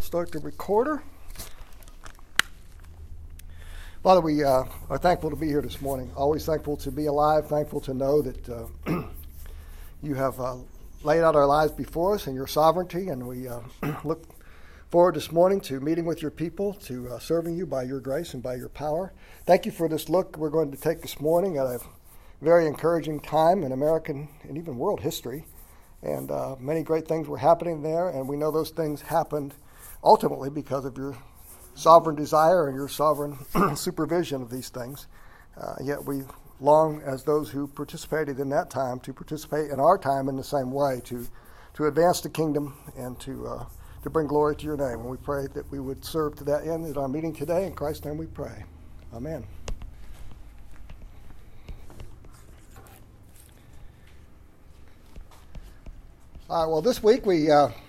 Start the recorder. Father, we are thankful to be here this morning. Always thankful to be alive, thankful to know that you have laid out our lives before us in your sovereignty, and we look forward this morning to meeting with your people, to serving you by your grace and by your power. Thank you for this look we're going to take this morning at a very encouraging time in American and even world history. And many great things were happening there, and we know those things happened ultimately because of your sovereign desire and your sovereign supervision of these things. Yet we long, as those who participated in that time, to participate in our time in the same way, to advance the kingdom and to bring glory to your name. And we pray that we would serve to that end at our meeting today. In Christ's name we pray. Amen. All right, well, this week we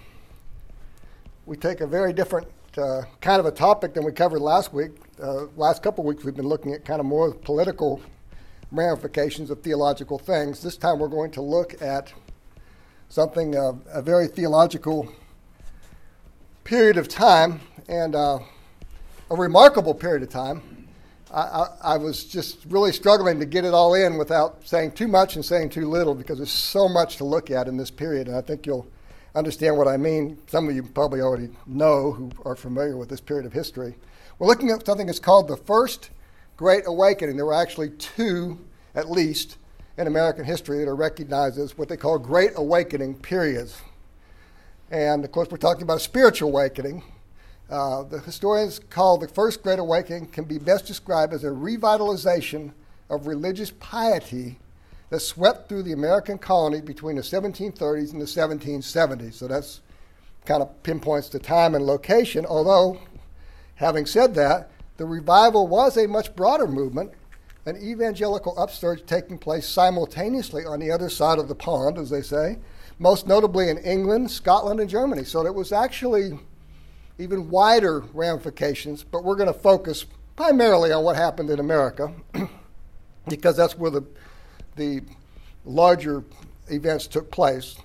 take a very different kind of a topic than we covered last week. Last couple of weeks we've been looking at kind of more political ramifications of theological things. This time we're going to look at something, a very theological period of time, and a remarkable period of time. I was just really struggling to get it all in without saying too much and saying too little, because there's so much to look at in this period, and I think you'll understand what I mean. Some of you probably already know who are familiar with this period of history. We're looking at something that's called the First Great Awakening. There were actually two, at least, in American history that are recognized as what they call Great Awakening periods. And, of course, we're talking about a spiritual awakening. The historians call the First Great Awakening can be best described as a revitalization of religious piety that swept through the American colony between the 1730s and the 1770s. So that's kind of pinpoints the time and location, although, having said that, the revival was a much broader movement, an evangelical upsurge taking place simultaneously on the other side of the pond, as they say, most notably in England, Scotland, and Germany. So it was actually even wider ramifications, but we're going to focus primarily on what happened in America because that's where the larger events took place.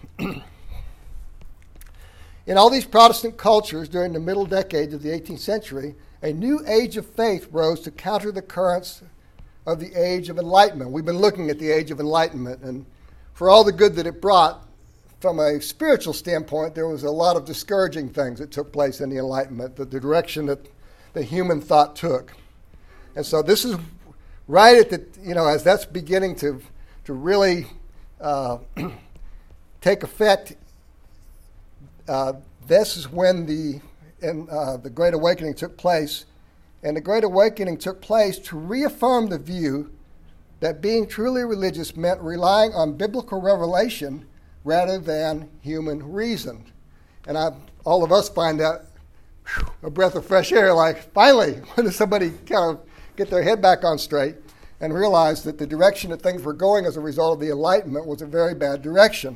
In all these Protestant cultures during the middle decades of the 18th century, a new age of faith rose to counter the currents of the Age of Enlightenment. We've been looking at the Age of Enlightenment, and for all the good that it brought, from a spiritual standpoint, there was a lot of discouraging things that took place in the Enlightenment, the direction that the human thought took. And so this is right at the, as that's beginning to really take effect, this is when the Great Awakening took place. And the Great Awakening took place to reaffirm the view that being truly religious meant relying on biblical revelation rather than human reason. And all of us find that a breath of fresh air, like finally, when does somebody kind of get their head back on straight and realize that the direction that things were going as a result of the Enlightenment was a very bad direction.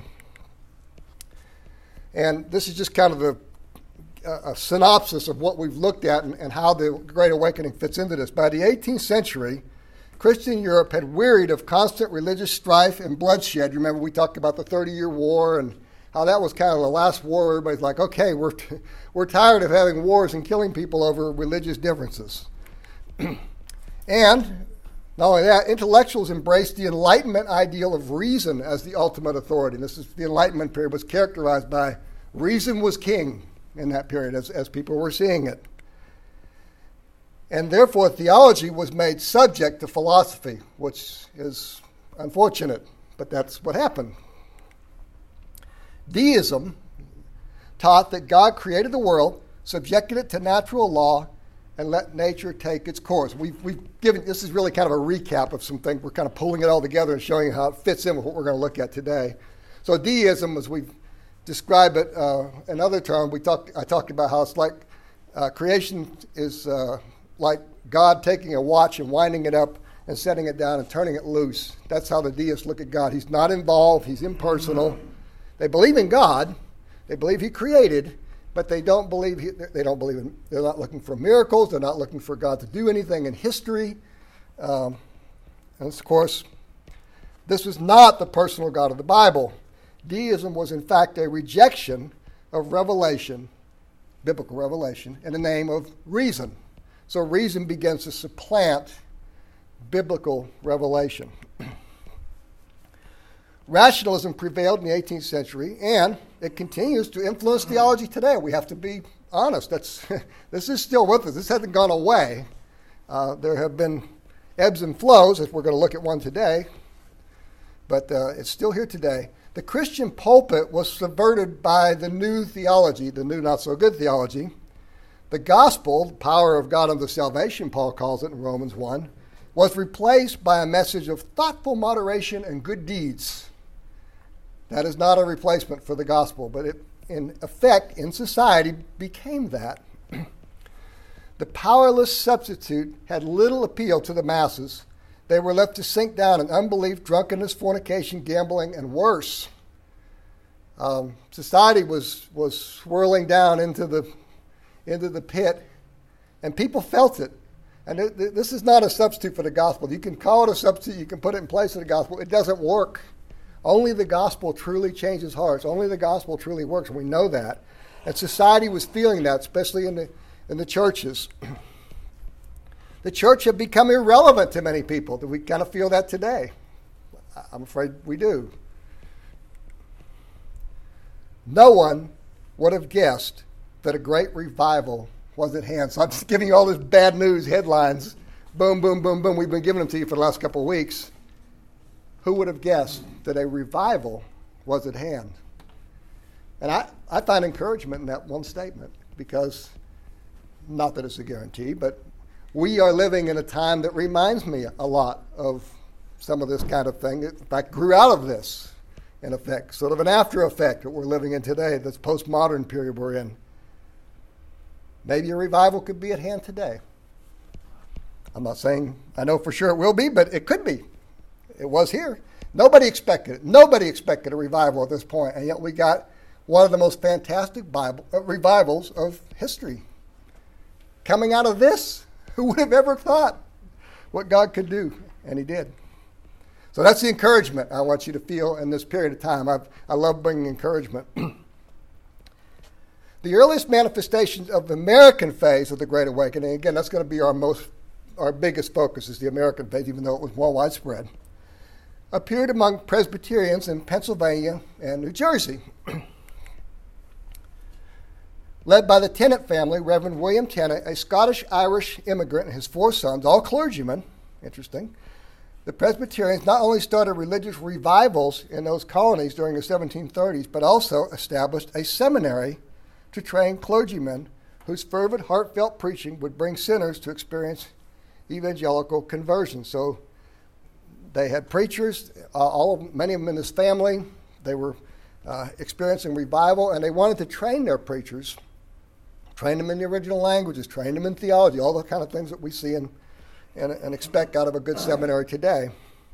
And this is just kind of a synopsis of what we've looked at and how the Great Awakening fits into this. By the 18th century, Christian Europe had wearied of constant religious strife and bloodshed. You remember we talked about the 30-Year War and how that was kind of the last war. Everybody's like, okay, we're tired of having wars and killing people over religious differences. And not only that, intellectuals embraced the Enlightenment ideal of reason as the ultimate authority. This is the Enlightenment period was characterized by reason was king in that period as people were seeing it. And therefore, theology was made subject to philosophy, which is unfortunate, but that's what happened. Deism taught that God created the world, subjected it to natural law, and let nature take its course. We've given, this is really kind of a recap of some things. We're kind of pulling it all together and showing you how it fits in with what we're going to look at today. So deism, as we describe it in other terms, I talked about how it's like creation is like God taking a watch and winding it up and setting it down and turning it loose. That's how the deists look at God. He's not involved. He's impersonal. They believe in God. They believe he created, but they don't believe they're not looking for miracles. They're not looking for God to do anything in history. And of course, this was not the personal God of the Bible. Deism was in fact a rejection of revelation biblical revelation, in the name of reason. So reason begins to supplant biblical revelation. Rationalism prevailed in the 18th century, and it continues to influence theology today. We have to be honest. This is still with us. This hasn't gone away. There have been ebbs and flows, as we're going to look at one today, but it's still here today. The Christian pulpit was subverted by the new theology, the new not-so-good theology. The gospel, the power of God unto salvation, Paul calls it in Romans 1, was replaced by a message of thoughtful moderation and good deeds. That is not a replacement for the gospel, but it, in effect, in society, became that. The powerless substitute had little appeal to the masses. They were left to sink down in unbelief, drunkenness, fornication, gambling, and worse. Society was swirling down into the pit, and people felt it. And this is not a substitute for the gospel. You can call it a substitute. You can put it in place of the gospel. It doesn't work. Only the gospel truly changes hearts. Only the gospel truly works. We know that. And society was feeling that, especially in the churches. The church had become irrelevant to many people. Do we kind of feel that today? I'm afraid we do. No one would have guessed that a great revival was at hand. So I'm just giving you all this bad news headlines. Boom, boom, boom, boom. We've been giving them to you for the last couple of weeks. Who would have guessed that a revival was at hand? And I find encouragement in that one statement, because, not that it's a guarantee, but we are living in a time that reminds me a lot of some of this kind of thing. In fact, grew out of this, in effect, sort of an after effect that we're living in today, this postmodern period we're in. Maybe a revival could be at hand today. I'm not saying I know for sure it will be, but it could be. It was here. Nobody expected it. Nobody expected a revival at this point, and yet we got one of the most fantastic revivals of history. Coming out of this, who would have ever thought what God could do? And he did. So that's the encouragement I want you to feel in this period of time. I love bringing encouragement. The earliest manifestations of the American phase of the Great Awakening, again, that's going to be our biggest focus, is the American phase, even though it was more widespread, appeared among Presbyterians in Pennsylvania and New Jersey. Led by the Tennant family, Reverend William Tennant, a Scottish-Irish immigrant, and his 4 sons, all clergymen, interesting, the Presbyterians not only started religious revivals in those colonies during the 1730s, but also established a seminary to train clergymen whose fervent, heartfelt preaching would bring sinners to experience evangelical conversion. So they had preachers, many of them in his family. They were experiencing revival, and they wanted to train their preachers, train them in the original languages, train them in theology, all the kind of things that we see and expect out of a good seminary today.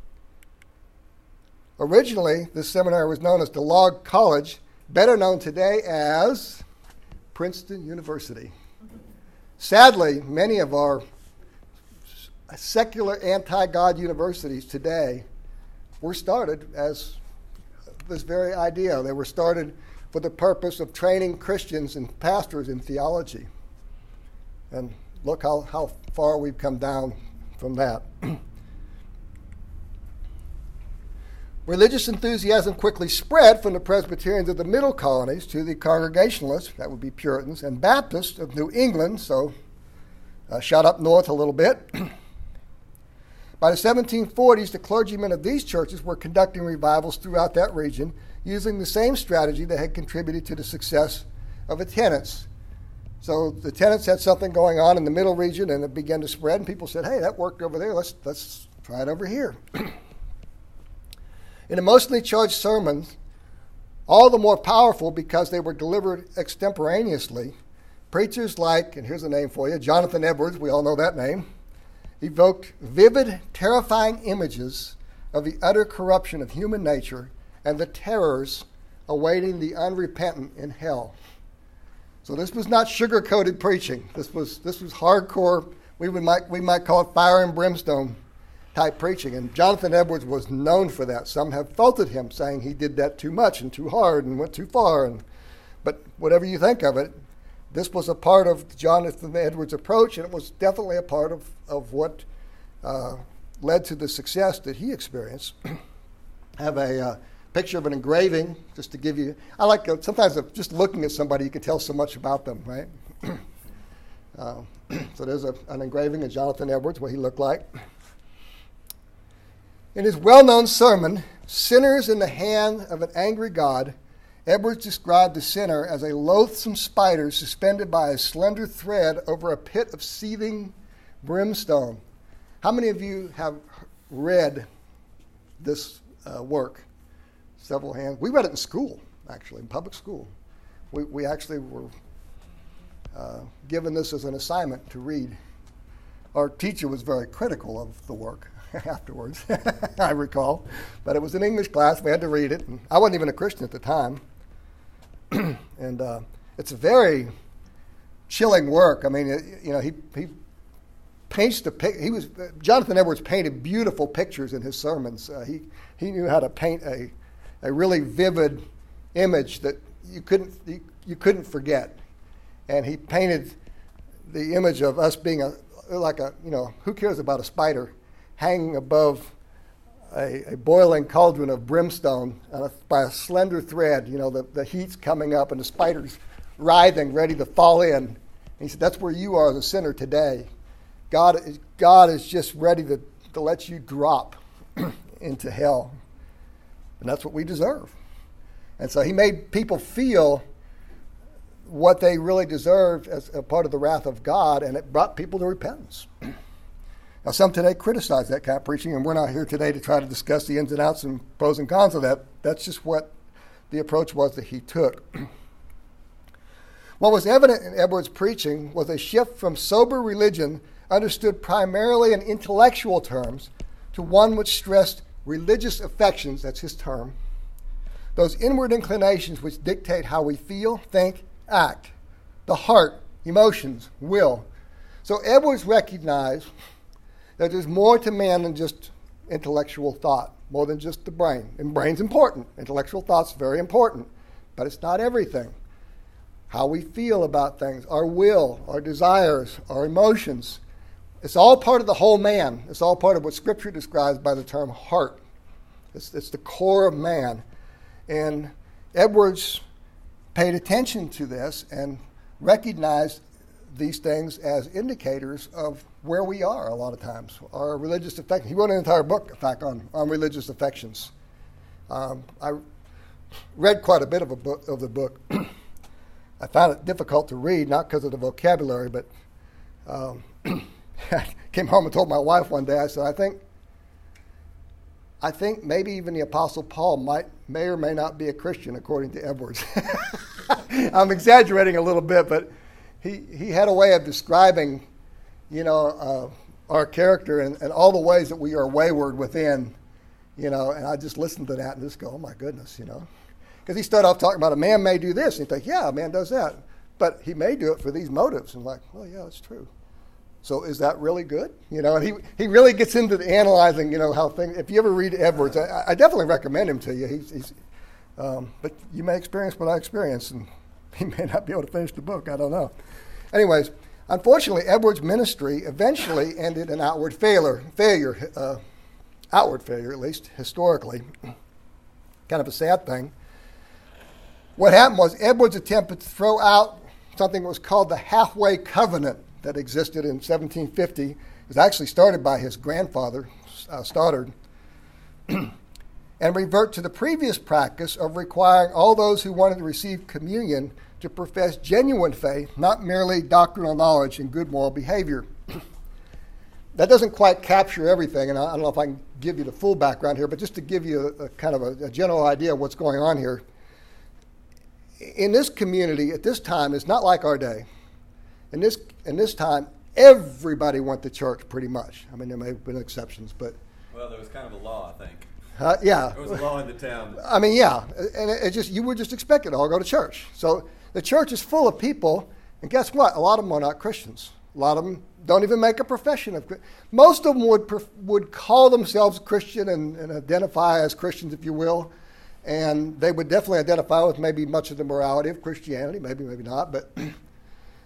Originally, this seminary was known as DeLog College, better known today as Princeton University. Sadly, many of our secular anti-God universities today were started as this very idea. They were started for the purpose of training Christians and pastors in theology. And look how far we've come down from that. Religious enthusiasm quickly spread from the Presbyterians of the middle colonies to the Congregationalists, that would be Puritans, and Baptists of New England, so shot up north a little bit. By the 1740s, the clergymen of these churches were conducting revivals throughout that region using the same strategy that had contributed to the success of the Tennants. So the Tennants had something going on in the middle region, and it began to spread, and people said, hey, that worked over there, let's try it over here. In emotionally charged sermons, all the more powerful because they were delivered extemporaneously, preachers like, and here's a name for you, Jonathan Edwards, we all know that name, evoked vivid, terrifying images of the utter corruption of human nature and the terrors awaiting the unrepentant in hell. So this was not sugar-coated preaching. This was hardcore. We might call it fire and brimstone type preaching. And Jonathan Edwards was known for that. Some have faulted him, saying he did that too much and too hard and went too far. But whatever you think of it, this was a part of Jonathan Edwards' approach, and it was definitely a part of what led to the success that he experienced. I have a picture of an engraving, just to give you, I like, sometimes just looking at somebody, you can tell so much about them, right? So there's an engraving of Jonathan Edwards, what he looked like. In his well-known sermon, Sinners in the Hand of an Angry God, Edwards described the sinner as a loathsome spider suspended by a slender thread over a pit of seething brimstone. How many of you have read this work? Several hands. We read it in school, actually, in public school. We actually were given this as an assignment to read. Our teacher was very critical of the work afterwards, I recall. But it was an English class. We had to read it. And I wasn't even a Christian at the time. And it's a very chilling work. I mean, he paints Jonathan Edwards painted beautiful pictures in his sermons. He knew how to paint a really vivid image that you couldn't forget. And he painted the image of us being who cares about a spider hanging above a boiling cauldron of brimstone by a slender thread. The heat's coming up and the spider's writhing, ready to fall in. And he said, that's where you are as a sinner today. God is just ready to let you drop into hell. And that's what we deserve. And so he made people feel what they really deserved as a part of the wrath of God, and it brought people to repentance. Now, some today criticize that kind of preaching, and we're not here today to try to discuss the ins and outs and pros and cons of that. That's just what the approach was that he took. What was evident in Edwards' preaching was a shift from sober religion, understood primarily in intellectual terms, to one which stressed religious affections, that's his term, those inward inclinations which dictate how we feel, think, act, the heart, emotions, will. So Edwards recognized that there's more to man than just intellectual thought, more than just the brain. And brain's important. Intellectual thought's very important, but it's not everything. How we feel about things, our will, our desires, our emotions, it's all part of the whole man. It's all part of what Scripture describes by the term heart. It's the core of man. And Edwards paid attention to this and recognized these things as indicators of where we are a lot of times, our religious affections. He wrote an entire book, in fact, on religious affections. I read quite a bit of the book. I found it difficult to read, not because of the vocabulary, but I came home and told my wife one day, I said, I think maybe even the Apostle Paul may or may not be a Christian, according to Edwards. I'm exaggerating a little bit, but he had a way of describing, our character and all the ways that we are wayward within, and I just listened to that and just go, oh my goodness, Because he started off talking about a man may do this, and you think, yeah, a man does that. But he may do it for these motives. And like, well, yeah, that's true. So is that really good? And he really gets into the analyzing, how things, if you ever read Edwards, I definitely recommend him to you. But you may experience what I experienced, and he may not be able to finish the book. I don't know. Anyways, unfortunately, Edwards' ministry eventually ended in outward failure, outward failure, at least historically. Kind of a sad thing. What happened was Edwards attempted to throw out something that was called the halfway covenant that existed in 1750. It was actually started by his grandfather, Stoddard, and revert to the previous practice of requiring all those who wanted to receive communion to profess genuine faith, not merely doctrinal knowledge and good moral behavior. That doesn't quite capture everything, and I don't know if I can give you the full background here, but just to give you a kind of a general idea of what's going on here. In this community at this time, it's not like our day. In this time, everybody went to church pretty much. I mean, there may have been exceptions, but... Well, there was kind of a law, I think. Yeah. There was a law in the town. I mean, yeah. And you were just expected to all go to church. So the church is full of people, and guess what? A lot of them are not Christians. A lot of them don't even make a profession of Christian. Most of them would call themselves Christian and identify as Christians, if you will. And they would definitely identify with maybe much of the morality of Christianity, maybe not, but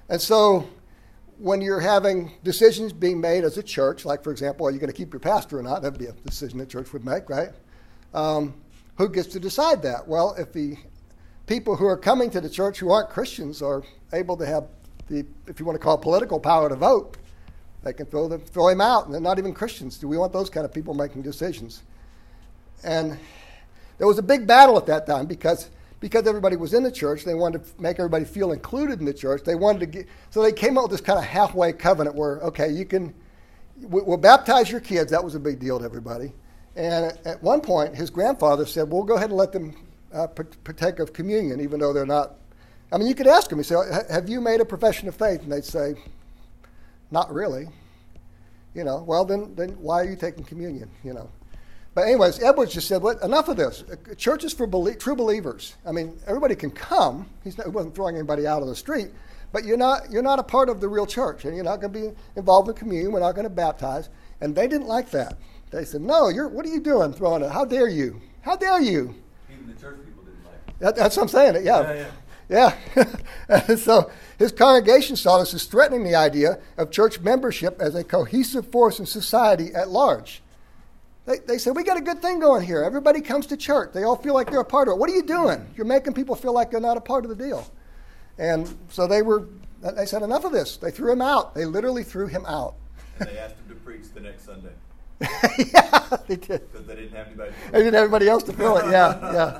And so when you're having decisions being made as a church, like, for example, are you going to keep your pastor or not? That would be a decision the church would make, right? Who gets to decide that? Well, if the people who are coming to the church who aren't Christians are able to have the, if you want to call it political power to vote, they can throw him out, and they're not even Christians. Do we want those kind of people making decisions? And there was a big battle at that time because everybody was in the church. They wanted to make everybody feel included in the church. They wanted to get, so they came up with this kind of halfway covenant where, okay, we'll baptize your kids. That was a big deal to everybody. And at one point, his grandfather said, "We'll go ahead and let them partake of communion, even though they're not." I mean, you could ask them. You say, "Have you made a profession of faith?" And they'd say, "Not really." Well, then why are you taking communion? But anyways, Edwards just said, enough of this. Church is for true believers. I mean, everybody can come. He wasn't throwing anybody out on the street, but you're not a part of the real church, and you're not going to be involved in communion. We're not going to baptize. And they didn't like that. They said, "No, what are you doing throwing it? How dare you? How dare you?" Even the church people didn't like it. That's what I'm saying. Yeah. And so his congregation saw this as threatening the idea of church membership as a cohesive force in society at large. They said, "We got a good thing going here. Everybody comes to church. They all feel like they're a part of it. What are you doing? You're making people feel like they're not a part of the deal." And so they said, "Enough of this." They threw him out. They literally threw him out. And they asked him to preach the next Sunday. Yeah, they did. Because they didn't have anybody to They didn't have anybody else to fill it. Yeah.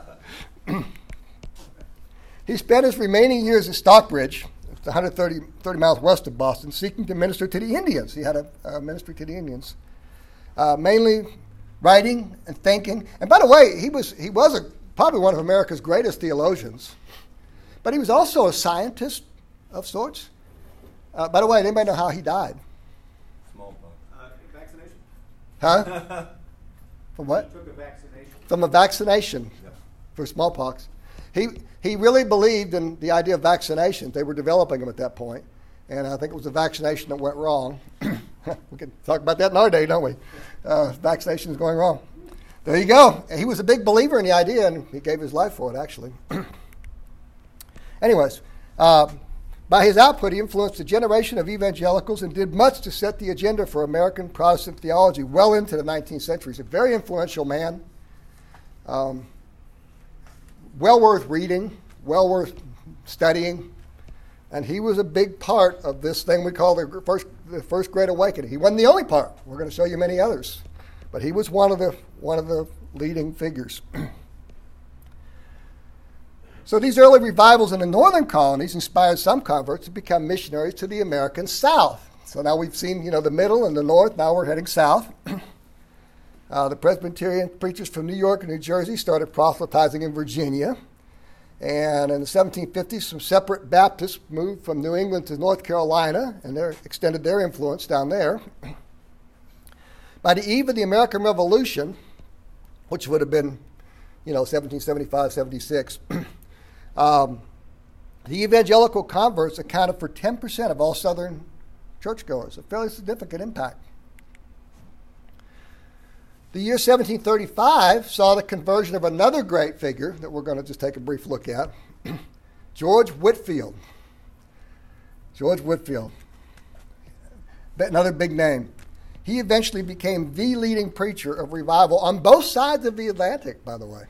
He spent his remaining years at Stockbridge, 130 miles west of Boston, seeking to minister to the Indians. He had a ministry to the Indians, mainly writing and thinking. And by the way, he was probably one of America's greatest theologians, but he was also a scientist of sorts. By the way, anybody know how he died? Smallpox. Vaccination. Huh? From what? Took a vaccination. From a vaccination for smallpox. He really believed in the idea of vaccinations. They were developing them at that point, and I think it was a vaccination that went wrong. We can talk about that another day, don't we? Vaccinations going wrong. There you go. He was a big believer in the idea, and he gave his life for it, actually. Anyways, by his output, he influenced a generation of evangelicals and did much to set the agenda for American Protestant theology well into the 19th century. He's a very influential man. Well worth reading, well worth studying, and he was a big part of this thing we call the first Great Awakening. He wasn't the only part. We're going to show you many others, but he was one of the leading figures. So these early revivals in the northern colonies inspired some converts to become missionaries to the American South. So now we've seen, the middle and the north. Now we're heading south. The Presbyterian preachers from New York and New Jersey started proselytizing in Virginia. And in the 1750s, some separate Baptists moved from New England to North Carolina, and they extended their influence down there. By the eve of the American Revolution, which would have been, 1775, 76, the evangelical converts accounted for 10% of all Southern churchgoers, a fairly significant impact. The year 1735 saw the conversion of another great figure that we're going to just take a brief look at, George Whitefield. George Whitefield, another big name. He eventually became the leading preacher of revival on both sides of the Atlantic, by the way.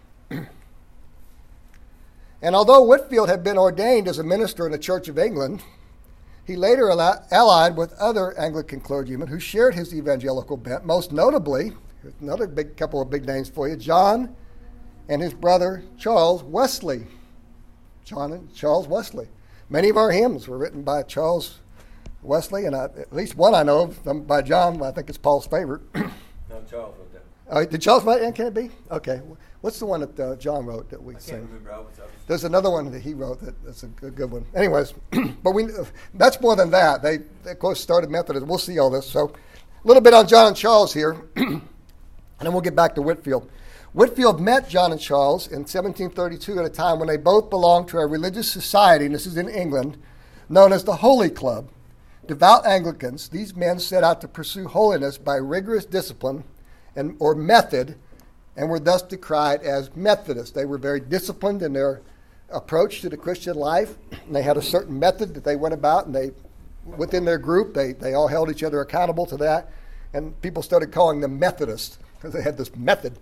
And although Whitefield had been ordained as a minister in the Church of England, he later allied with other Anglican clergymen who shared his evangelical bent, most notably, another couple of big names for you, John and his brother Charles Wesley. John and Charles Wesley. Many of our hymns were written by Charles Wesley, and at least one I know of by John. I think it's Paul's favorite. No, Charles wrote that. Did Charles write it? Can it be? Okay. What's the one that John wrote that we sing? I can't remember. There's another one that he wrote that's a good one. Anyways, but that's more than that. They of course, started Methodism. We'll see all this. So a little bit on John and Charles here. And then we'll get back to Whitefield. Whitefield met John and Charles in 1732 at a time when they both belonged to a religious society, and this is in England, known as the Holy Club. Devout Anglicans, these men set out to pursue holiness by rigorous discipline or method, and were thus decried as Methodists. They were very disciplined in their approach to the Christian life. And they had a certain method that they went about, and within their group, they all held each other accountable to that. And people started calling them Methodists because they had this method.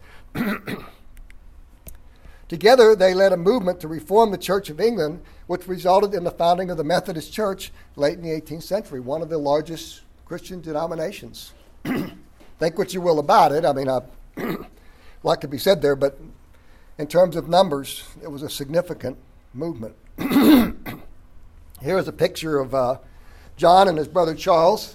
Together, they led a movement to reform the Church of England, which resulted in the founding of the Methodist Church late in the 18th century, one of the largest Christian denominations. Think what you will about it. I mean, a lot could be said there, but in terms of numbers, it was a significant movement. Here is a picture of John and his brother Charles.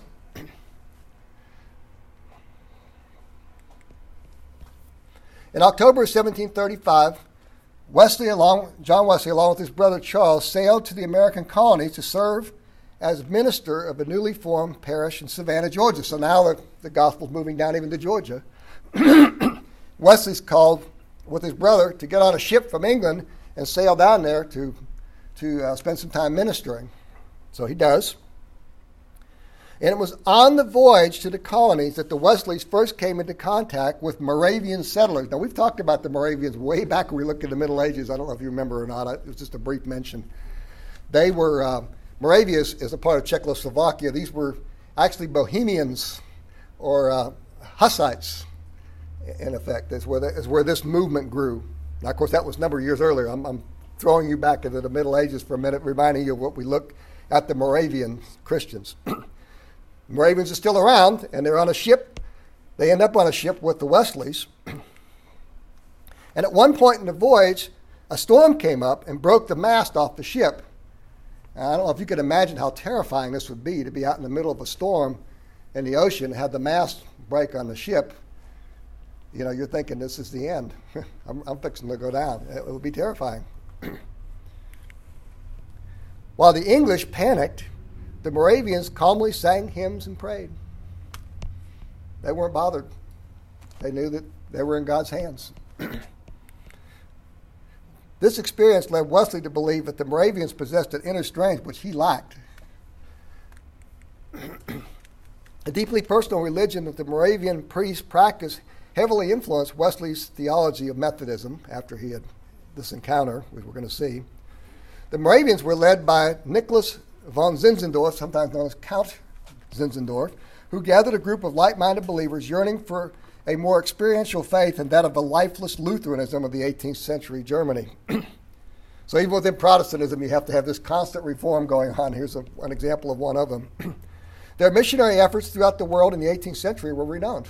In October 1735, John Wesley, along with his brother Charles, sailed to the American colonies to serve as minister of a newly formed parish in Savannah, Georgia. So now the gospel's moving down even to Georgia. Wesley's called with his brother to get on a ship from England and sail down there to spend some time ministering. So he does. And it was on the voyage to the colonies that the Wesleys first came into contact with Moravian settlers. Now, we've talked about the Moravians way back when we looked at the Middle Ages. I don't know if you remember or not. It was just a brief mention. They were, Moravia is a part of Czechoslovakia. These were actually Bohemians or Hussites, in effect, is where this movement grew. Now, of course, that was a number of years earlier. I'm throwing you back into the Middle Ages for a minute, reminding you of what we look at the Moravian Christians. Moravians are still around, and they're on a ship. They end up on a ship with the Wesleys. And at one point in the voyage, a storm came up and broke the mast off the ship. Now, I don't know if you could imagine how terrifying this would be to be out in the middle of a storm in the ocean and have the mast break on the ship. You know, you're thinking this is the end. I'm fixing to go down. It would be terrifying. While the English panicked, the Moravians calmly sang hymns and prayed. They weren't bothered. They knew that they were in God's hands. This experience led Wesley to believe that the Moravians possessed an inner strength which he lacked. A deeply personal religion that the Moravian priests practiced heavily influenced Wesley's theology of Methodism after he had this encounter, which we're going to see. The Moravians were led by Nicholas von Zinzendorf, sometimes known as Count Zinzendorf, who gathered a group of like-minded believers yearning for a more experiential faith than that of the lifeless Lutheranism of the 18th century Germany. So even within Protestantism, you have to have this constant reform going on. Here's an example of one of them. Their missionary efforts throughout the world in the 18th century were renowned.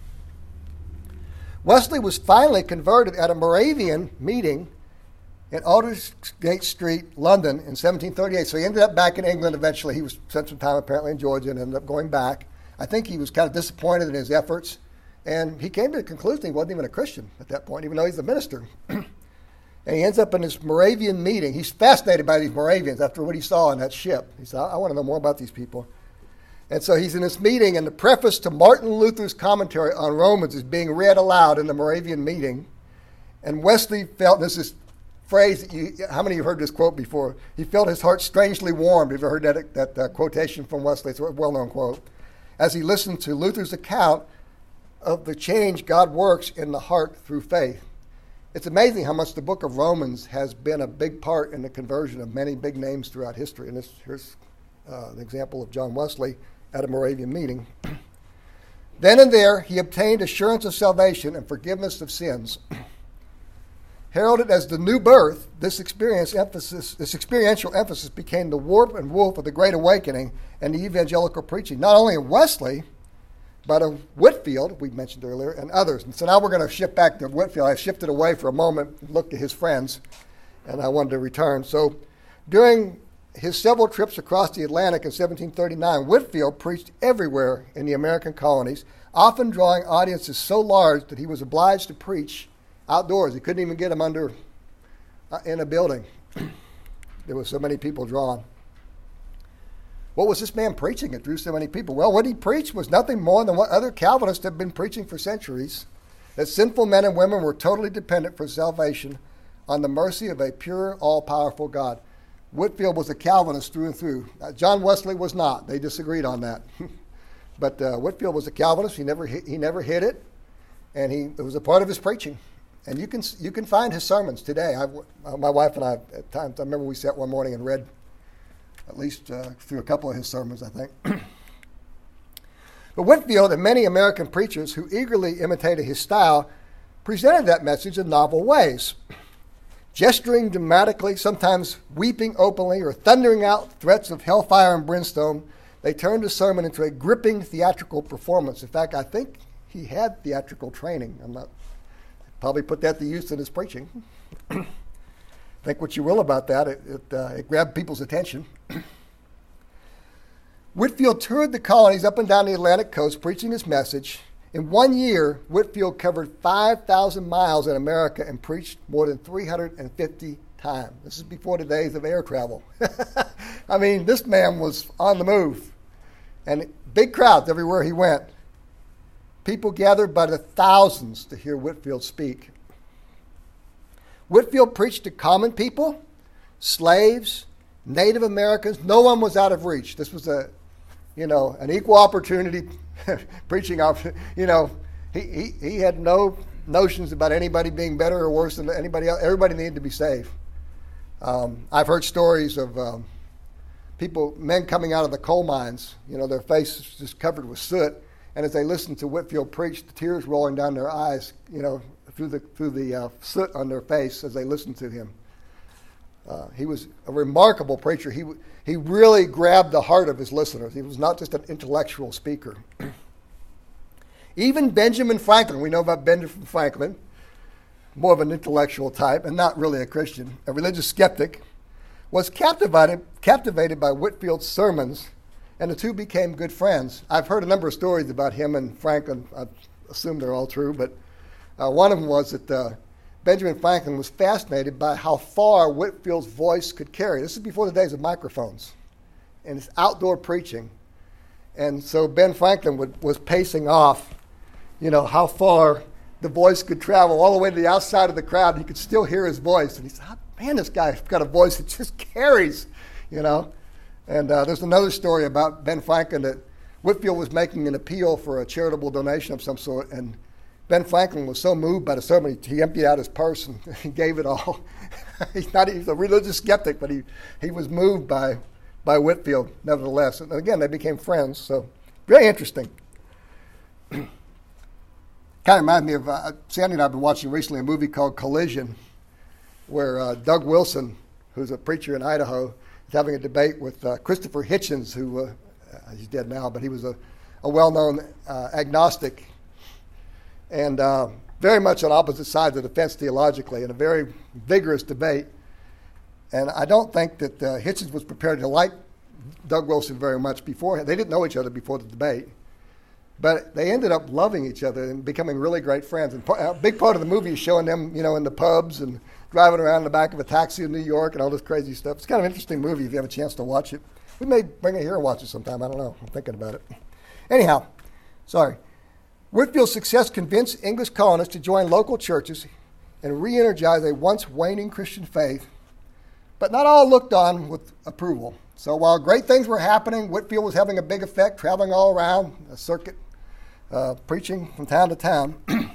Wesley was finally converted at a Moravian meeting in Aldersgate Street, London, in 1738. So he ended up back in England eventually. He spent some time apparently in Georgia and ended up going back. I think he was kind of disappointed in his efforts, and he came to the conclusion he wasn't even a Christian at that point, even though he's a minister. And he ends up in this Moravian meeting. He's fascinated by these Moravians after what he saw on that ship. He said, I want to know more about these people. And so he's in this meeting, and the preface to Martin Luther's commentary on Romans is being read aloud in the Moravian meeting. And Wesley felt, this is phrase, how many of you heard this quote before? He felt his heart strangely warmed. Have you ever heard that quotation from Wesley? It's a well-known quote. As he listened to Luther's account of the change God works in the heart through faith. It's amazing how much the book of Romans has been a big part in the conversion of many big names throughout history. And here's an example of John Wesley at a Moravian meeting. Then and there, he obtained assurance of salvation and forgiveness of sins. Heralded as the new birth, this experiential emphasis became the warp and woof of the Great Awakening and the evangelical preaching, not only of Wesley, but of Whitefield, we mentioned earlier, and others. And so now we're going to shift back to Whitefield. I shifted away for a moment and looked at his friends, and I wanted to return. So during his several trips across the Atlantic in 1739, Whitefield preached everywhere in the American colonies, often drawing audiences so large that he was obliged to preach outdoors. He couldn't even get them in a building. There were so many people drawn. What was this man preaching that drew so many people? Well, what he preached was nothing more than what other Calvinists have been preaching for centuries, that sinful men and women were totally dependent for salvation on the mercy of a pure, all-powerful God. Whitefield was a Calvinist through and through. John Wesley was not. They disagreed on that. But Whitefield was a Calvinist. He never hid it, and it was a part of his preaching. And you can find his sermons today. My wife and I, at times, I remember we sat one morning and read at least through a couple of his sermons, I think. But Whitefield and many American preachers who eagerly imitated his style presented that message in novel ways, gesturing dramatically, sometimes weeping openly, or thundering out threats of hellfire and brimstone. They turned the sermon into a gripping theatrical performance. In fact, I think he had theatrical training. Probably put that to use in his preaching. Think what you will about that. It grabbed people's attention. Whitefield toured the colonies up and down the Atlantic coast preaching his message. In 1 year, Whitefield covered 5,000 miles in America and preached more than 350 times. This is before the days of air travel. I mean, this man was on the move. And big crowds everywhere he went. People gathered by the thousands to hear Whitefield speak. Whitefield preached to common people, slaves, Native Americans. No one was out of reach. This was an equal opportunity preaching. He had no notions about anybody being better or worse than anybody else. Everybody needed to be saved. I've heard stories of men coming out of the coal mines. Their faces just covered with soot, and as they listened to Whitefield preach, the tears rolling down their eyes. Through the soot on their face as they listened to him. He was a remarkable preacher. He really grabbed the heart of his listeners. He was not just an intellectual speaker. Even Benjamin Franklin, we know about Benjamin Franklin, more of an intellectual type and not really a Christian, a religious skeptic, was captivated by Whitefield's sermons, and the two became good friends. I've heard a number of stories about him and Franklin. I assume they're all true, but one of them was that Benjamin Franklin was fascinated by how far Whitefield's voice could carry. This is before the days of microphones and it's outdoor preaching. And so Ben Franklin was pacing off, how far the voice could travel all the way to the outside of the crowd. He could still hear his voice. And he said, man, this guy's got a voice that just carries, And there's another story about Ben Franklin that Whitefield was making an appeal for a charitable donation of some sort, and Ben Franklin was so moved by the sermon, he emptied out his purse and he gave it all. He's a religious skeptic, but he was moved by Whitefield, nevertheless. And again, they became friends, so very interesting. Kind of reminds me of, Sandy and I have been watching recently a movie called Collision, where Doug Wilson, who's a preacher in Idaho, is having a debate with Christopher Hitchens, who, he's dead now, but he was a well-known agnostic, and very much on opposite sides of the fence theologically, in a very vigorous debate. And I don't think that Hitchens was prepared to like Doug Wilson very much beforehand. They didn't know each other before the debate, but they ended up loving each other and becoming really great friends. And a big part of the movie is showing them, in the pubs and driving around in the back of a taxi in New York and all this crazy stuff. It's kind of an interesting movie if you have a chance to watch it. We may bring it here and watch it sometime. I don't know. I'm thinking about it. Anyhow, sorry. Whitefield's success convinced English colonists to join local churches and re-energize a once waning Christian faith, but not all looked on with approval. So while great things were happening, Whitefield was having a big effect, traveling all around a circuit, preaching from town to town.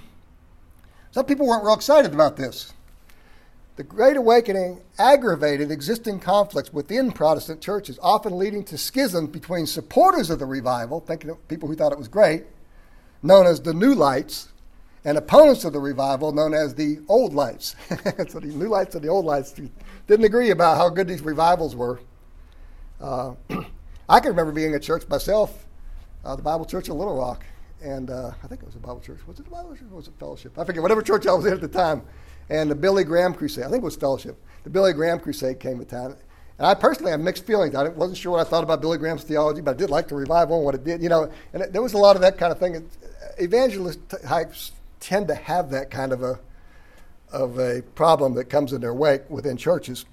Some people weren't real excited about this. The Great Awakening aggravated existing conflicts within Protestant churches, often leading to schisms between supporters of the revival, thinking of people who thought it was great, known as the New Lights, and opponents of the revival, known as the Old Lights. So the New Lights and the Old Lights didn't agree about how good these revivals were. I can remember being at church myself, the Bible Church in Little Rock, and I think it was a Bible church. Was it the Bible church or was it Fellowship? I forget, whatever church I was in at the time. And the Billy Graham Crusade, I think it was Fellowship. The Billy Graham Crusade came to town. And I personally had mixed feelings. I wasn't sure what I thought about Billy Graham's theology, but I did like the revival and what it did. And there was a lot of that kind of thing. Evangelist types tend to have that kind of a problem that comes in their wake within churches.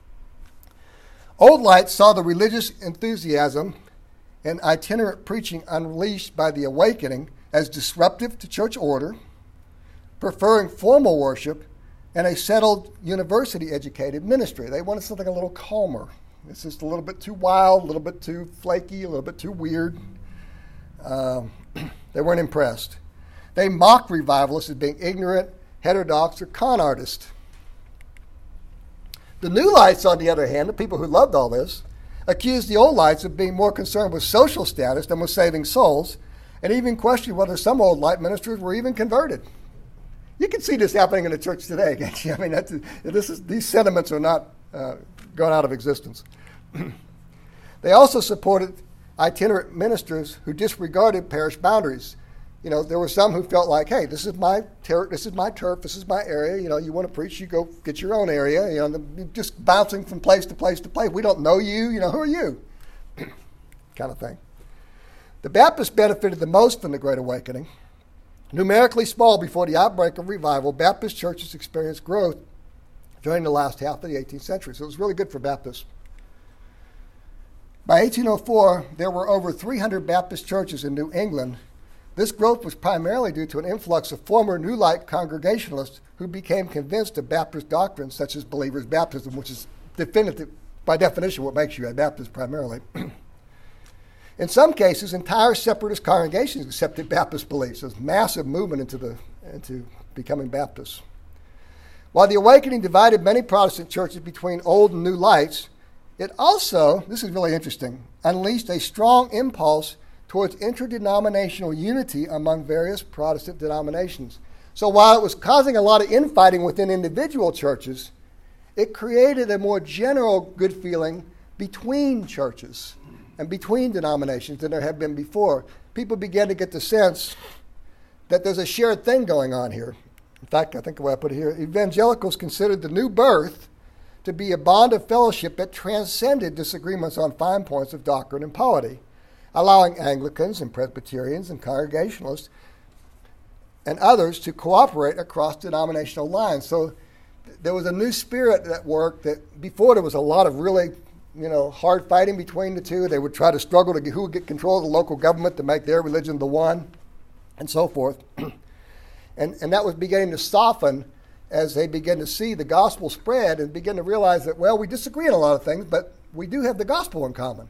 Old Lights saw the religious enthusiasm and itinerant preaching unleashed by the Awakening as disruptive to church order, preferring formal worship and a settled university-educated ministry. They wanted something a little calmer. It's just a little bit too wild, a little bit too flaky, a little bit too weird. They weren't impressed. They mocked revivalists as being ignorant heterodox, or con artist. The new lights, on the other hand, the people who loved all this, accused the old lights of being more concerned with social status than with saving souls, and even questioned whether some old light ministers were even converted. You can see this happening in the church today, can't you? I mean, these sentiments are not gone out of existence. They also supported itinerant ministers who disregarded parish boundaries. You know, there were some who felt like, hey, this is my turf, this is my area. You know, you want to preach, you go get your own area. You know, just bouncing from place to place to place. We don't know you. You know, who are you? Kind of thing. The Baptists benefited the most from the Great Awakening. Numerically small before the outbreak of revival, Baptist churches experienced growth during the last half of the 18th century. So it was really good for Baptists. By 1804, there were over 300 Baptist churches in New England. This growth was primarily due to an influx of former New Light Congregationalists who became convinced of Baptist doctrines such as believers' baptism, which is definitive, by definition what makes you a Baptist primarily. In some cases, entire separatist congregations accepted Baptist beliefs. There's massive movement into becoming Baptists. While the Awakening divided many Protestant churches between old and new lights, it also, this is really interesting, unleashed a strong impulse towards interdenominational unity among various Protestant denominations. So while it was causing a lot of infighting within individual churches, it created a more general good feeling between churches and between denominations than there had been before. People began to get the sense that there's a shared thing going on here. In fact, I think the way I put it here, evangelicals considered the new birth to be a bond of fellowship that transcended disagreements on fine points of doctrine and polity, allowing Anglicans and Presbyterians and Congregationalists and others to cooperate across denominational lines. So there was a new spirit at work that before there was a lot of really, hard fighting between the two. They would try to struggle to get who would get control of the local government to make their religion the one, and so forth. And that was beginning to soften as they began to see the gospel spread and begin to realize that, well, we disagree on a lot of things, but we do have the gospel in common.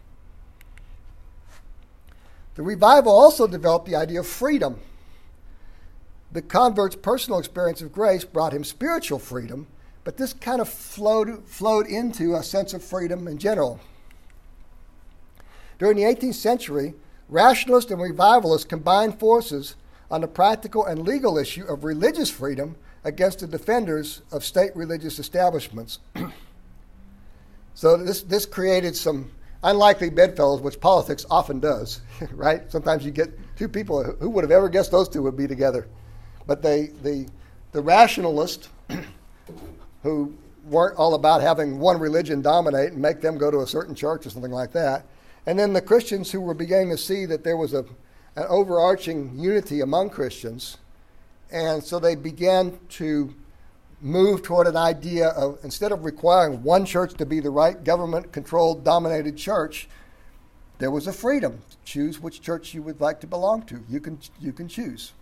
The revival also developed the idea of freedom. The convert's personal experience of grace brought him spiritual freedom, but this kind of flowed into a sense of freedom in general. During the 18th century, rationalists and revivalists combined forces on the practical and legal issue of religious freedom against the defenders of state religious establishments. So this created some unlikely bedfellows, which politics often does, right? Sometimes you get two people, who would have ever guessed those two would be together? But the rationalists who weren't all about having one religion dominate and make them go to a certain church or something like that, and then the Christians who were beginning to see that there was an overarching unity among Christians. And so they began to move toward an idea of, instead of requiring one church to be the right government-controlled, dominated church, there was a freedom to choose which church you would like to belong to. You can choose.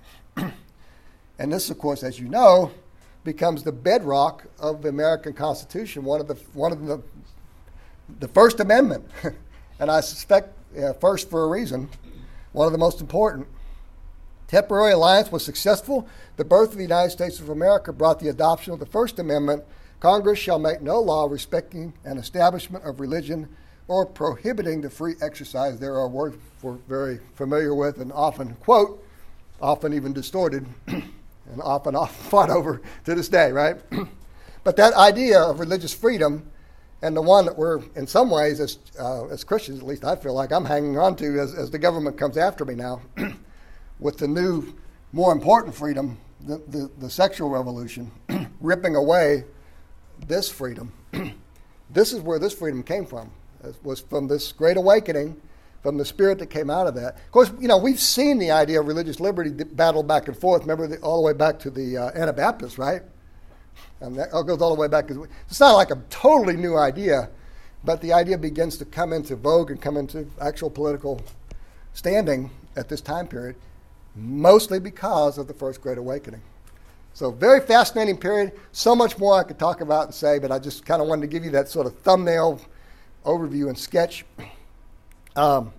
And this, of course, as you know, becomes the bedrock of the American Constitution, one of the First Amendment. And I suspect first for a reason, one of the most important. Temporary alliance was successful. The birth of the United States of America brought the adoption of the First Amendment. Congress shall make no law respecting an establishment of religion or prohibiting the free exercise thereof. Words we're very familiar with and often quote, often even distorted, and often fought over to this day, right? But that idea of religious freedom, and the one that we're, in some ways, as Christians, at least I feel like I'm hanging on to as the government comes after me now, with the new, more important freedom, the sexual revolution, ripping away this freedom. This is where this freedom came from. It was from this great awakening, from the spirit that came out of that. Of course, we've seen the idea of religious liberty battle back and forth. Remember, all the way back to the Anabaptists, right? And that goes all the way back. It's not like a totally new idea, but the idea begins to come into vogue and come into actual political standing at this time period, mostly because of the First Great Awakening. So very fascinating period. So much more I could talk about and say, but I just kind of wanted to give you that sort of thumbnail overview and sketch.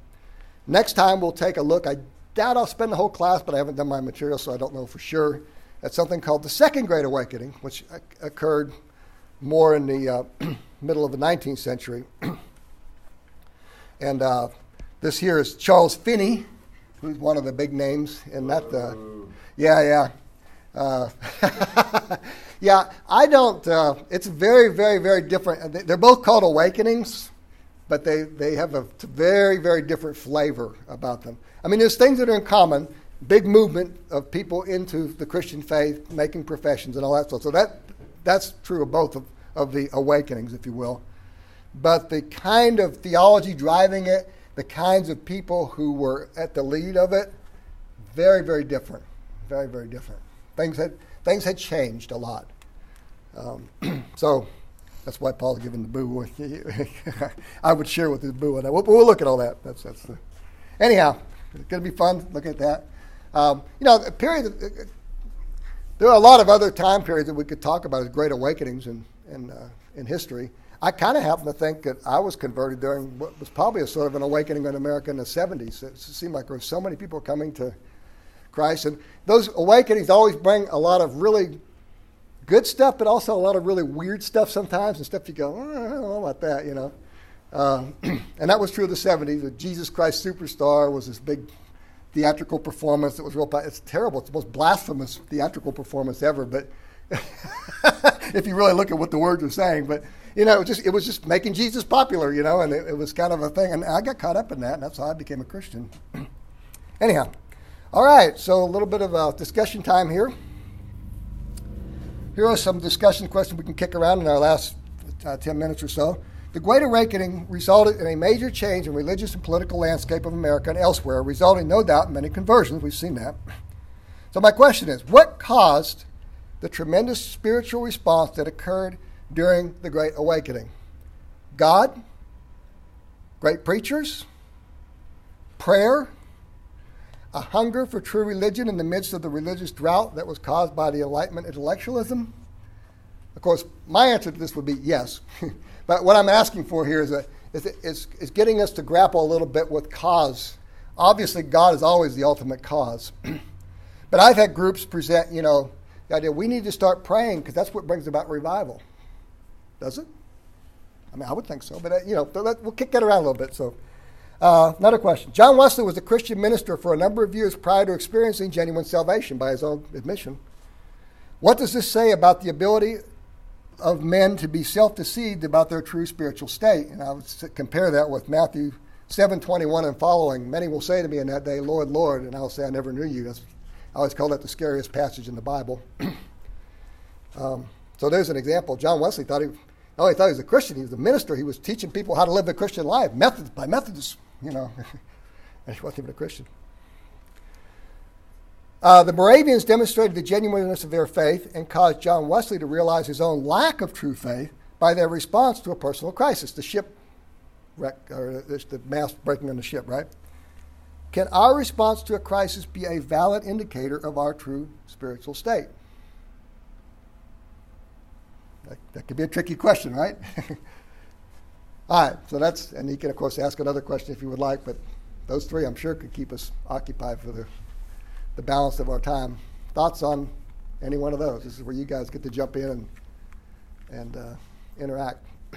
Next time we'll take a look. I doubt I'll spend the whole class, but I haven't done my material, so I don't know for sure. at something called the Second Great Awakening, which occurred more in the middle of the 19th century. And this here is Charles Finney, who's one of the big names in that. Yeah. Yeah, I don't, it's very, very, very different. They're both called awakenings, but they have a very, very different flavor about them. I mean, there's things that are in common, big movement of people into the Christian faith, making professions and all that stuff. So that's true of both of the awakenings, if you will. But the kind of theology driving it, the kinds of people who were at the lead of it, very, very different. Very, very different. Things had changed a lot. So that's why Paul's giving the boo. I would share with his boo on that. We'll look at all that. Anyhow, it's going to be fun looking at that. The period. There are a lot of other time periods that we could talk about as great awakenings in history. I kind of happen to think that I was converted during what was probably a sort of an awakening in America in the 70s. It seemed like there were so many people coming to Christ. And those awakenings always bring a lot of really good stuff, but also a lot of really weird stuff sometimes, and stuff you go, I don't know about that, you know. And that was true of the 70s. The Jesus Christ Superstar was this big theatrical performance that was real. It's terrible. It's the most blasphemous theatrical performance ever, but if you really look at what the words are saying. But, you know, it was just making Jesus popular, you know, and it was kind of a thing. And I got caught up in that, and that's how I became a Christian. Anyhow. All right, so a little bit of discussion time here. Here are some discussion questions we can kick around in our last 10 minutes or so. The Great Awakening resulted in a major change in religious and political landscape of America and elsewhere, resulting, no doubt, in many conversions. We've seen that. So my question is, what caused the tremendous spiritual response that occurred during the Great Awakening? God? Great preachers? Prayer? A hunger for true religion in the midst of the religious drought that was caused by the Enlightenment intellectualism? Of course, my answer to this would be yes. But what I'm asking for here is getting us to grapple a little bit with cause. Obviously, God is always the ultimate cause. But I've had groups present, you know, the idea we need to start praying because that's what brings about revival. Does it? I mean, I would think so. But, we'll kick that around a little bit. So. Another question. John Wesley was a Christian minister for a number of years prior to experiencing genuine salvation by his own admission. What does this say about the ability of men to be self-deceived about their true spiritual state? And I would compare that with Matthew 7:21 and following. Many will say to me in that day, Lord, Lord, and I will say, I never knew you. I always call that the scariest passage in the Bible. So there's an example. John Wesley thought he was a Christian. He was a minister. He was teaching people how to live the Christian life, by Methodists. You know, and he wasn't even a Christian. The Moravians demonstrated the genuineness of their faith and caused John Wesley to realize his own lack of true faith by their response to a personal crisis, the shipwreck, or the mast breaking on the ship, right? Can our response to a crisis be a valid indicator of our true spiritual state? That could be a tricky question, right? All right, so and you can, of course, ask another question if you would like, but those three, I'm sure, could keep us occupied for the balance of our time. Thoughts on any one of those? This is where you guys get to jump in and interact. I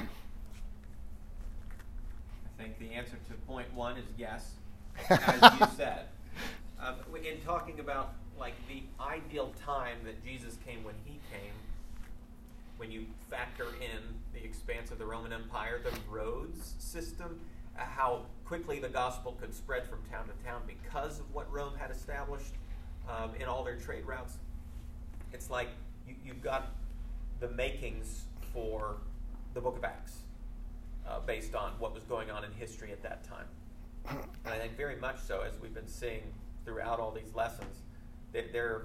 think the answer to point one is yes, as you said. In talking about, like, the ideal time that Jesus came when he came, when you factor in the expanse of the Roman Empire, the roads system, how quickly the gospel could spread from town to town because of what Rome had established in all their trade routes. It's like you've got the makings for the Book of Acts based on what was going on in history at that time. And I think very much so, as we've been seeing throughout all these lessons, that there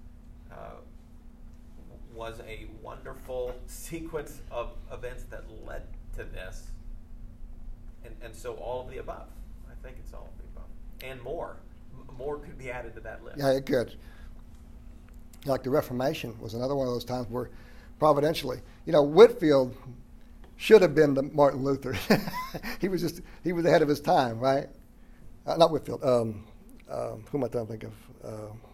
was a wonderful sequence of events that led to this. And so all of the above. I think it's all of the above. And more. More could be added to that list. Yeah, it could. Like the Reformation was another one of those times where providentially, Whitefield should have been the Martin Luther. he was ahead of his time, right? Not Whitefield. Who am I trying to think of?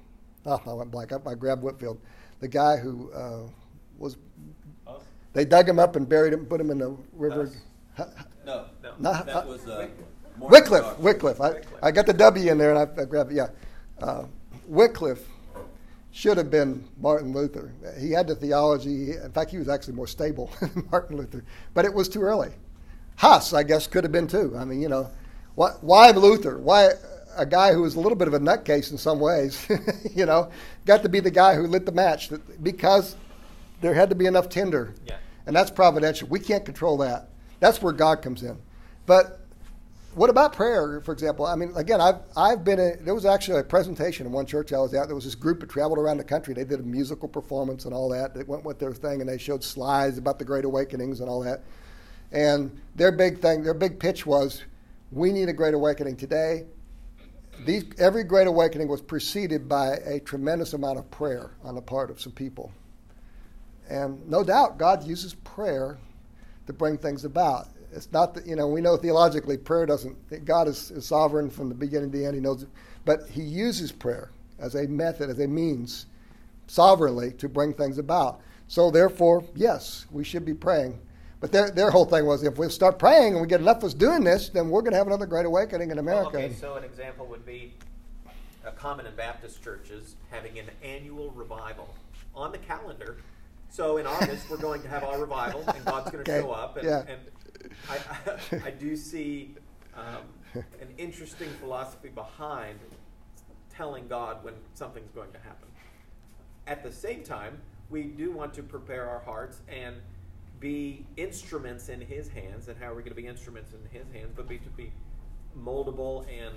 I went blank. I grabbed Whitfield. The guy who was, Us? they dug him up and buried him, put him in the river. Us? No, No. that was Wycliffe. I got the W in there, and I grabbed it. Yeah, Wycliffe should have been Martin Luther. He had the theology. In fact, he was actually more stable than Martin Luther. But it was too early. Huss, I guess, could have been too. I mean, why Luther? Why a guy who was a little bit of a nutcase in some ways? Got to be the guy who lit the match because there had to be enough tinder. Yeah. And that's providential. We can't control that. That's where God comes in. But what about prayer, for example? I mean, again, there was actually a presentation in one church I was at. There was this group that traveled around the country. They did a musical performance and all that. They went with their thing, and they showed slides about the Great Awakenings and all that. And their big pitch was, we need a Great Awakening today. Every Great Awakening was preceded by a tremendous amount of prayer on the part of some people. And no doubt, God uses prayer to bring things about. It's not that, we know theologically prayer God is sovereign from the beginning to the end. He knows it. But he uses prayer as a method, as a means, sovereignly to bring things about. So therefore, yes, we should be praying. But their whole thing was, if we start praying and we get enough of us doing this, then we're going to have another Great Awakening in America. Well, okay, so an example would be common in Baptist churches having an annual revival on the calendar. So in August, we're going to have our revival, and God's going to show up. And I do see an interesting philosophy behind telling God when something's going to happen. At the same time, we do want to prepare our hearts and be instruments in his hands. And how are we going to be instruments in his hands? But to be moldable and,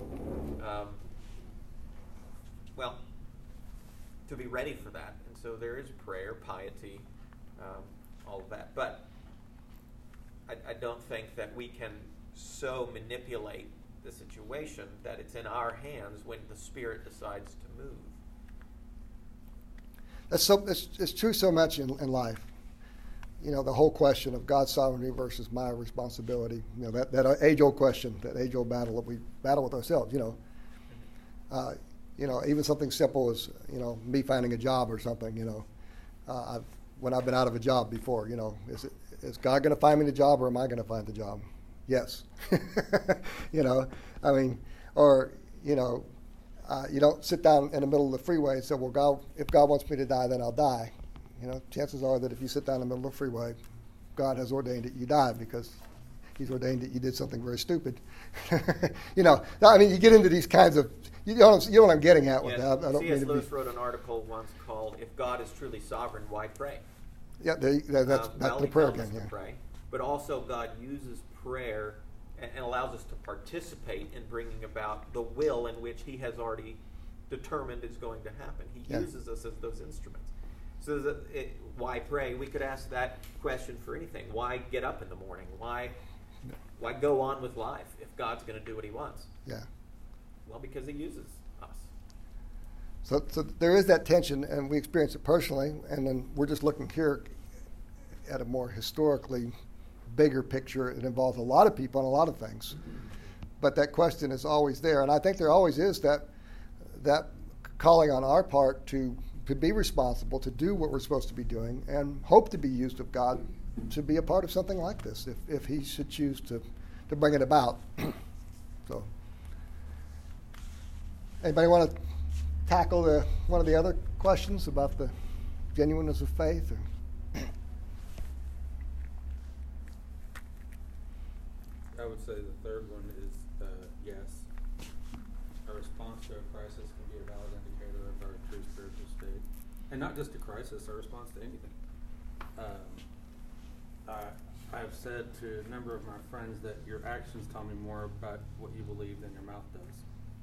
to be ready for that. And so there is prayer, piety, all of that. But I don't think that we can so manipulate the situation that it's in our hands when the Spirit decides to move. It's true so much in life. The whole question of God's sovereignty versus my responsibility. That age-old question, that age-old battle that we battle with ourselves. Even something simple as me finding a job or something. When I've been out of a job before, is God going to find me the job or am I going to find the job? Yes. You don't sit down in the middle of the freeway and say, well, God, if God wants me to die, then I'll die. Chances are that if you sit down in the middle of the freeway, God has ordained that you die because he's ordained that you did something very stupid. You get into these kinds of, you know what I'm getting at with that. C.S. Lewis wrote an article once called, "If God is truly sovereign, why pray?" Yeah, that's the prayer again. Yeah. Pray, but also God uses prayer and allows us to participate in bringing about the will in which he has already determined is going to happen. He uses us as those instruments. So why pray? We could ask that question for anything. Why get up in the morning? Why go on with life if God's going to do what he wants? Yeah. Well, because he uses us. So there is that tension, and we experience it personally, and then we're just looking here at a more historically bigger picture. It involves a lot of people and a lot of things. But that question is always there, and I think there always is that calling on our part to be responsible, to do what we're supposed to be doing, and hope to be used of God to be a part of something like this, if he should choose to bring it about. So, anybody want to tackle one of the other questions about the genuineness of faith? I would say the third one is yes. A response to a crisis can be a valid indicator of our true spiritual state. And not just a crisis, a response to anything. I've said to a number of my friends that your actions tell me more about what you believe than your mouth does.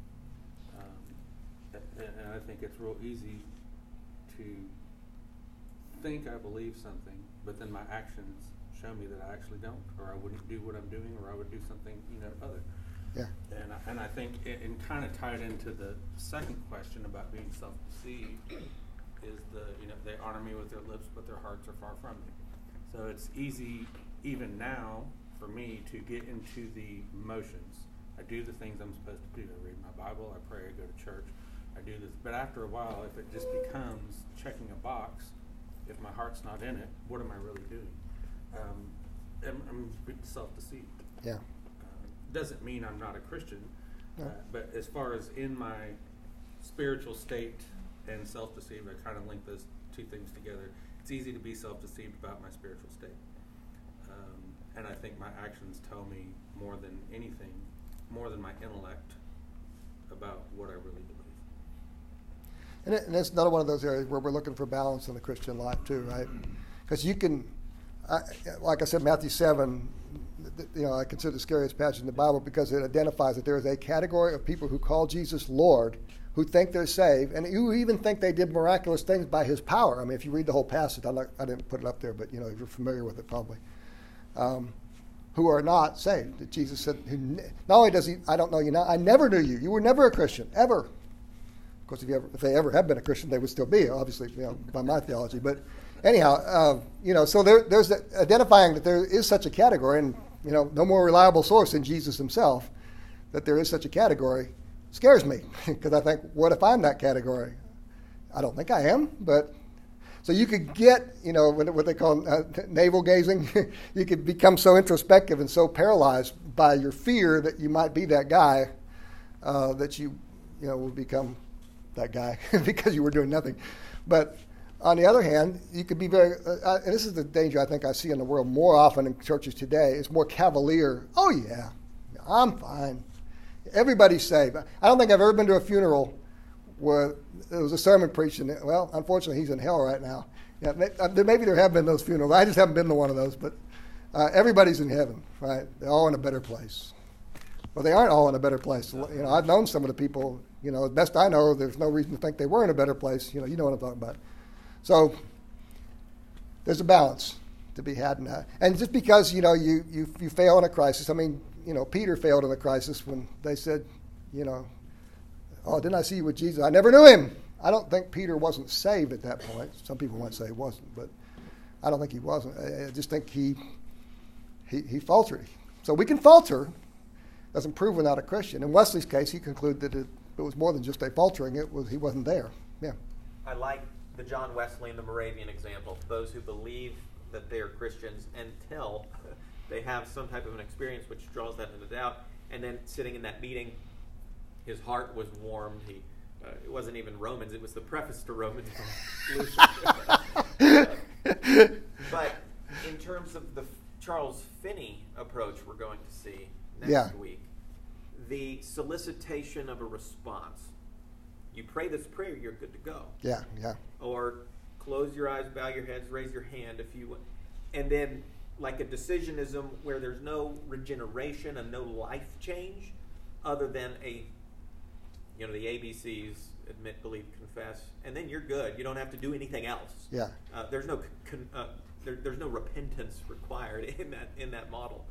And I think it's real easy to think I believe something, but then my actions show me that I actually don't, or I wouldn't do what I'm doing, or I would do something, other. Yeah. And I think, and kind of tied into the second question about being self-deceived, is they honor me with their lips, but their hearts are far from me. So it's easy, even now, for me to get into the motions. I do the things I'm supposed to do. I read my Bible, I pray, I go to church, I do this. But after a while, if it just becomes checking a box, if my heart's not in it, what am I really doing? I'm self-deceived. Yeah. Doesn't mean I'm not a Christian, No. but as far as in my spiritual state and self-deceived, I kind of link those two things together. It's easy to be self-deceived about my spiritual state. And I think my actions tell me more than anything, more than my intellect, about what I really believe. And it's another one of those areas where we're looking for balance in the Christian life too, right? Because you can, like I said, Matthew 7, I consider the scariest passage in the Bible because it identifies that there is a category of people who call Jesus Lord, who think they're saved, and who even think they did miraculous things by his power. I mean, if you read the whole passage, I didn't put it up there, but you're familiar with it probably. Who are not saved. That Jesus said, not only does he, I don't know you now, I never knew you. You were never a Christian, ever. Of course, if they ever had been a Christian, they would still be, obviously, by my theology. But anyhow, so there's identifying that there is such a category, and no more reliable source than Jesus himself, that there is such a category, scares me because I think, what if I'm that category? I don't think I am, but. So you could get, what they call navel gazing. You could become so introspective and so paralyzed by your fear that you might be that guy, that you will become that guy because you were doing nothing. But on the other hand, you could be very, and this is the danger I think I see in the world more often in churches today, is more cavalier. Oh yeah, I'm fine. Everybody's saved. I don't think I've ever been to a funeral where there was a sermon preached, and well, unfortunately, he's in hell right now. Yeah, maybe there have been those funerals. I just haven't been to one of those, but everybody's in heaven, right? They're all in a better place. Well, they aren't all in a better place. I've known some of the people, as best I know, there's no reason to think they were in a better place. You know what I'm talking about. So there's a balance to be had in that. And just because, you fail in a crisis, I mean, Peter failed in a crisis when they said, oh, didn't I see you with Jesus? I never knew him. I don't think Peter wasn't saved at that point. Some people might say he wasn't, but I don't think he wasn't. I just think he faltered. So we can falter. Doesn't prove we're not a Christian. In Wesley's case, he concluded that it was more than just a faltering. He wasn't there. Yeah. I like the John Wesley and the Moravian example. Those who believe that they are Christians until they have some type of an experience which draws that into doubt, and then sitting in that meeting, his heart was warmed. It wasn't even Romans. It was the preface to Romans. But in terms of the Charles Finney approach we're going to see next week, the solicitation of a response. You pray this prayer, you're good to go. Yeah. Or close your eyes, bow your heads, raise your hand if you want. And then like a decisionism where there's no regeneration and no life change other than the ABCs, admit, believe, confess, and then you're good. You don't have to do anything else. Yeah. There's no there's no repentance required in that model.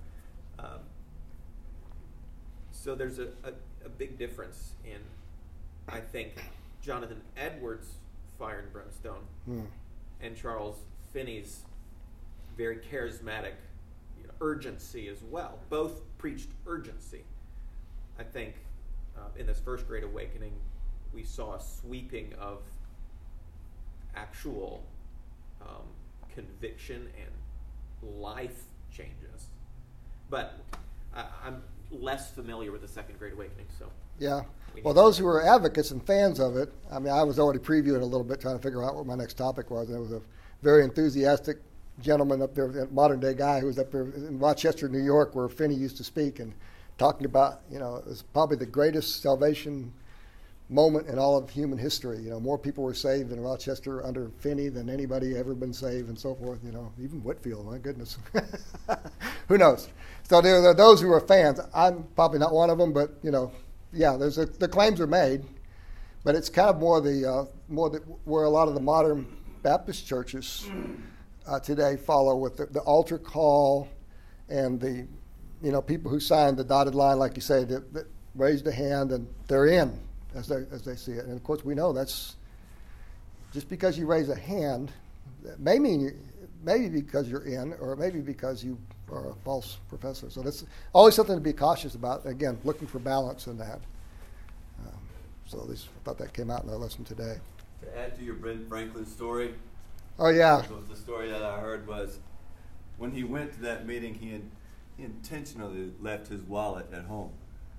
So there's a big difference in, I think, Jonathan Edwards' fire and brimstone and Charles Finney's very charismatic urgency as well. Both preached urgency. I think in this first Great Awakening, we saw a sweeping of actual conviction and life changes. But I'm less familiar with the Second Great Awakening, so. Yeah. Well, those who are advocates and fans of it, I mean, I was already previewing a little bit, trying to figure out what my next topic was, and it was a very enthusiastic gentleman up there, a modern-day guy who was up there in Rochester, New York, where Finney used to speak, and talking about, it was probably the greatest salvation moment in all of human history. More people were saved in Rochester under Finney than anybody ever been saved, and so forth. Even Whitfield, my goodness. Who knows? So there are those who are fans. I'm probably not one of them, but the claims are made, but it's kind of more where a lot of the modern Baptist churches today follow with the altar call and the people who signed the dotted line, like you say, that raised a hand and they're in as they see it. And of course, we know that's just because you raise a hand, that may mean maybe because you're in, or maybe because you are a false professor. So that's always something to be cautious about. Again, looking for balance in that. So I thought that came out in our lesson today. To add to your Ben Franklin story, Oh, yeah. the story that I heard was when he went to that meeting, he intentionally left his wallet at home.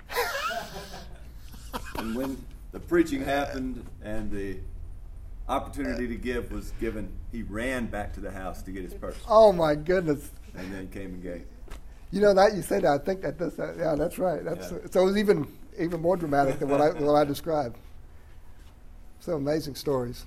And when the preaching happened and the opportunity to give was given, he ran back to the house to get his purse. Oh, my goodness. And then came and gave. You know, that you say that, I think that does that. Yeah, that's right. So it was even more dramatic than what I described. So amazing stories.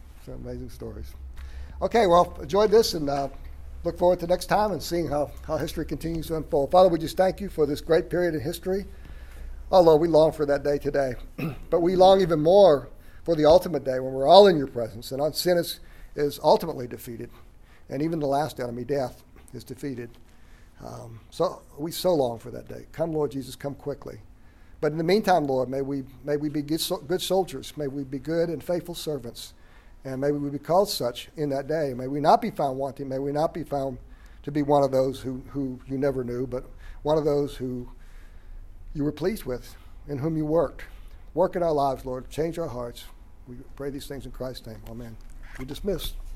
Okay, well, enjoyed this and look forward to next time and seeing how history continues to unfold. Father, we just thank you for this great period in history. Oh, Lord, we long for that day today. But we long even more for the ultimate day when we're all in your presence and sin is ultimately defeated. And even the last enemy, death, is defeated. So we so long for that day. Come, Lord Jesus, come quickly. But in the meantime, Lord, may we be good soldiers. May we be good and faithful servants. And may we be called such in that day. May we not be found wanting. May we not be found to be one of those who you never knew, but one of those who you were pleased with, in whom you worked. Work in our lives, Lord. Change our hearts. We pray these things in Christ's name. Amen. We're dismissed.